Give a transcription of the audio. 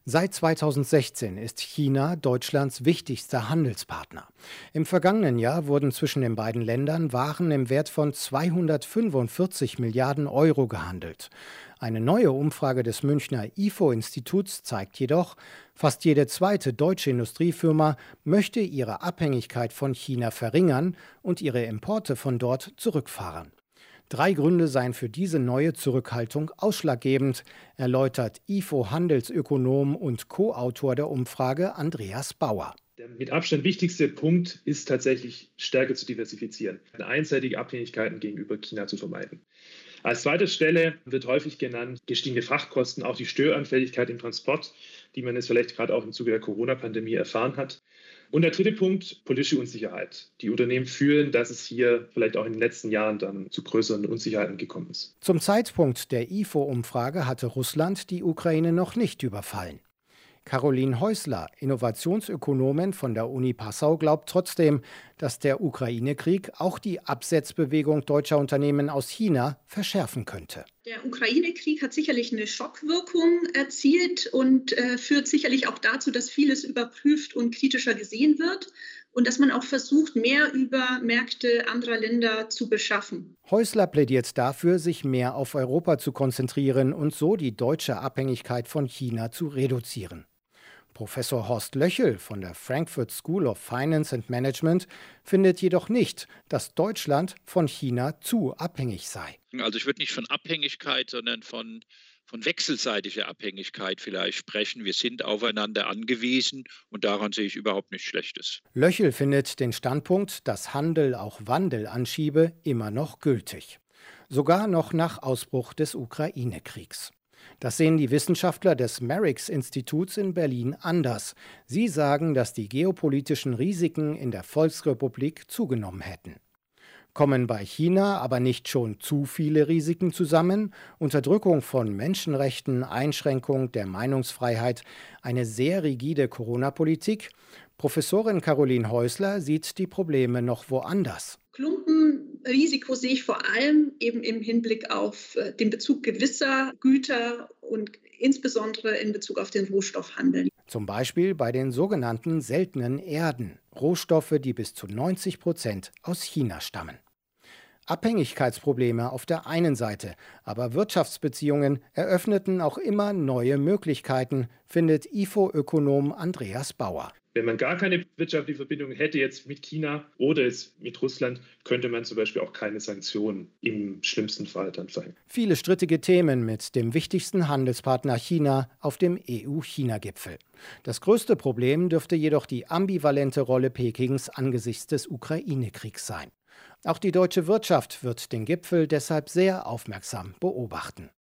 Seit 2016 ist China Deutschlands wichtigster Handelspartner. Im vergangenen Jahr wurden zwischen den beiden Ländern Waren im Wert von 245 Milliarden Euro gehandelt. Eine neue Umfrage des Münchner IFO-Instituts zeigt jedoch, fast jede zweite deutsche Industriefirma möchte ihre Abhängigkeit von China verringern und ihre Importe von dort zurückfahren. 3 Gründe seien für diese neue Zurückhaltung ausschlaggebend, erläutert IFO-Handelsökonom und Co-Autor der Umfrage Andreas Bauer. Der mit Abstand wichtigste Punkt ist tatsächlich, stärker zu diversifizieren, einseitige Abhängigkeiten gegenüber China zu vermeiden. Als zweite Stelle wird häufig genannt gestiegene Frachtkosten, auch die Störanfälligkeit im Transport, die man jetzt vielleicht gerade auch im Zuge der Corona-Pandemie erfahren hat. Und der dritte Punkt, politische Unsicherheit. Die Unternehmen fühlen, dass es hier vielleicht auch in den letzten Jahren dann zu größeren Unsicherheiten gekommen ist. Zum Zeitpunkt der IFO-Umfrage hatte Russland die Ukraine noch nicht überfallen. Caroline Häusler, Innovationsökonomin von der Uni Passau, glaubt trotzdem, dass der Ukraine-Krieg auch die Absetzbewegung deutscher Unternehmen aus China verschärfen könnte. Der Ukraine-Krieg hat sicherlich eine Schockwirkung erzielt und führt sicherlich auch dazu, dass vieles überprüft und kritischer gesehen wird und dass man auch versucht, mehr über Märkte anderer Länder zu beschaffen. Häusler plädiert dafür, sich mehr auf Europa zu konzentrieren und so die deutsche Abhängigkeit von China zu reduzieren. Professor Horst Löchel von der Frankfurt School of Finance and Management findet jedoch nicht, dass Deutschland von China zu abhängig sei. Also ich würde nicht von Abhängigkeit, sondern von wechselseitiger Abhängigkeit vielleicht sprechen. Wir sind aufeinander angewiesen und daran sehe ich überhaupt nichts Schlechtes. Löchel findet den Standpunkt, dass Handel auch Wandel anschiebe, immer noch gültig. Sogar noch nach Ausbruch des Ukraine-Kriegs. Das sehen die Wissenschaftler des Merix-Instituts in Berlin anders. Sie sagen, dass die geopolitischen Risiken in der Volksrepublik zugenommen hätten. Kommen bei China aber nicht schon zu viele Risiken zusammen? Unterdrückung von Menschenrechten, Einschränkung der Meinungsfreiheit, eine sehr rigide Corona-Politik? Professorin Caroline Häusler sieht die Probleme noch woanders. Klumpenrisiko sehe ich vor allem eben im Hinblick auf den Bezug gewisser Güter und insbesondere in Bezug auf den Rohstoffhandel. Zum Beispiel bei den sogenannten seltenen Erden, Rohstoffe, die bis zu 90% aus China stammen. Abhängigkeitsprobleme auf der einen Seite, aber Wirtschaftsbeziehungen eröffneten auch immer neue Möglichkeiten, findet IFO-Ökonom Andreas Bauer. Wenn man gar keine wirtschaftliche Verbindung hätte jetzt mit China oder jetzt mit Russland, könnte man zum Beispiel auch keine Sanktionen im schlimmsten Fall dann verhängen. Viele strittige Themen mit dem wichtigsten Handelspartner China auf dem EU-China-Gipfel. Das größte Problem dürfte jedoch die ambivalente Rolle Pekings angesichts des Ukraine-Kriegs sein. Auch die deutsche Wirtschaft wird den Gipfel deshalb sehr aufmerksam beobachten.